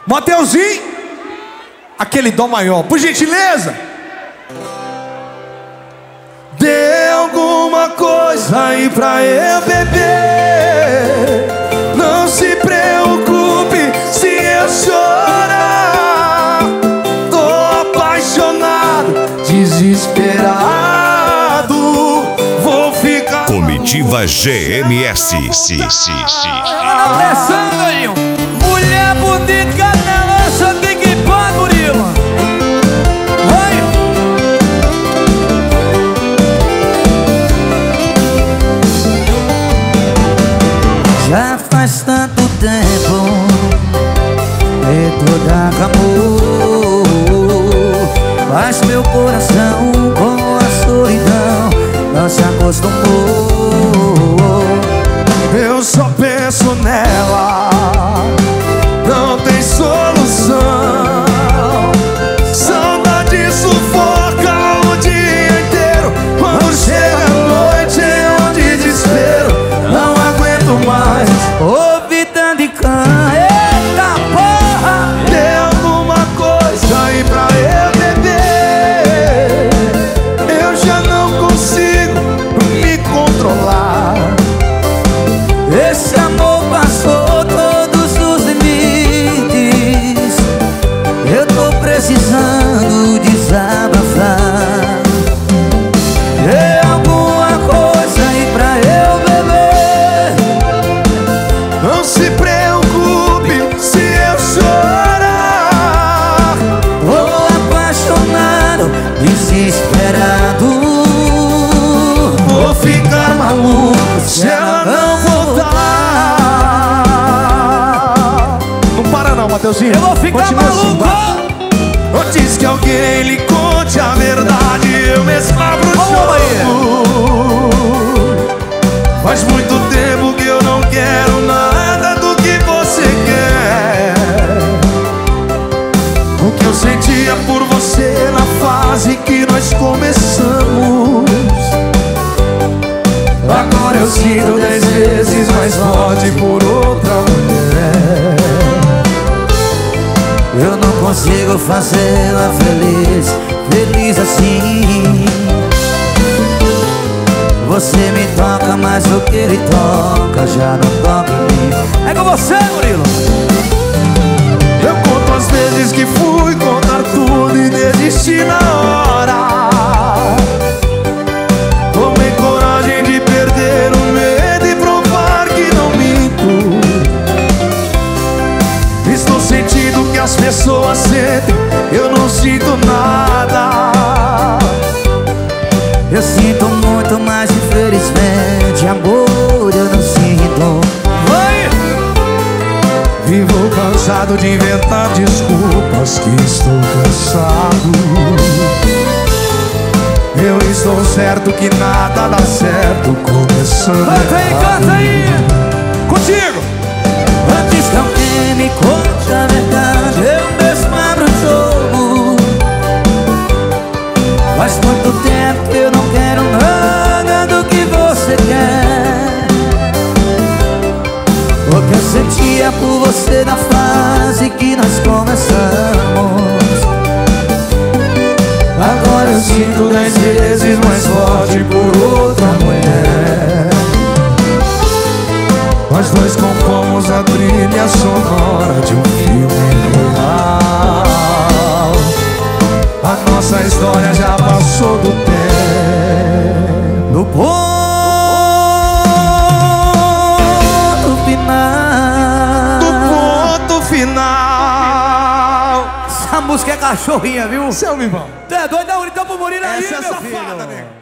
Mateuzinho, aquele dó maior, por gentileza. Dê alguma coisa aí pra eu beber. Não se preocupe se eu chorar. Tô apaixonado, desesperado. Vou ficar. Comitiva GMS. Alessandro, mulher bonita na lança, tem que pôr, Murilo. Vai! Já faz tanto tempo medo da amor, mas meu coração com a solidão não se acostumou. Eu só penso nela, não tem solução. Saudade sufoca o dia inteiro. Quando chega a noite é um desespero. Não aguento mais Ouvi tanto de cã, eita porra! Dê alguma coisa aí pra eu beber. Eu já não consigo me controlar. Esse amor passou todos os limites. Eu tô precisando desabafar. É alguma coisa aí pra eu beber. Não se preocupe se eu chorar. Tô apaixonado, desesperado. Vou ficar maluco se ela não voltar. Não para não, Mateuzinho. Eu vou ficar Continua assim, maluco. vai. Antes que alguém lhe conte a verdade, eu mesmo abro o jogo. Faz muito tempo que eu não quero nada do que você quer. O que eu sentia por você na fase que nós começamos, agora eu sinto 10 vezes mais forte por outra mulher. Eu não consigo fazê-la feliz, feliz assim. Você me toca, mas o que ele toca já não toca em mim. É com você, Murilo. Eu conto as vezes que fui contar tudo e desisti na hora. Tomei coragem de perder o medo e provar que não minto. Estou sentindo que as pessoas sentem, eu não sinto nada. Eu sinto muito, mas infelizmente amor eu não sinto. Vai! Vivo cansado de inventar desculpas, que estou cansado. Eu estou certo que nada dá certo, começando Canta aí, canta aí! Contigo! Antes que alguém me conte a verdade, eu mesmo abro o jogo. Faz muito tempo que eu não quero nada do que você quer. O que eu sentia por você na fase que nós começamos, Agora eu sinto 10 vezes mais forte por outra mulher. Nós dois compomos a trilha sonora de um filme real. A nossa história já passou do tempo. no ponto final. Do ponto final. Essa música é cachorrinha, viu? Seu Vivão. Tu é doido? Dá um gritão pro Murilo aí, Essa é meu safada, filho. nego.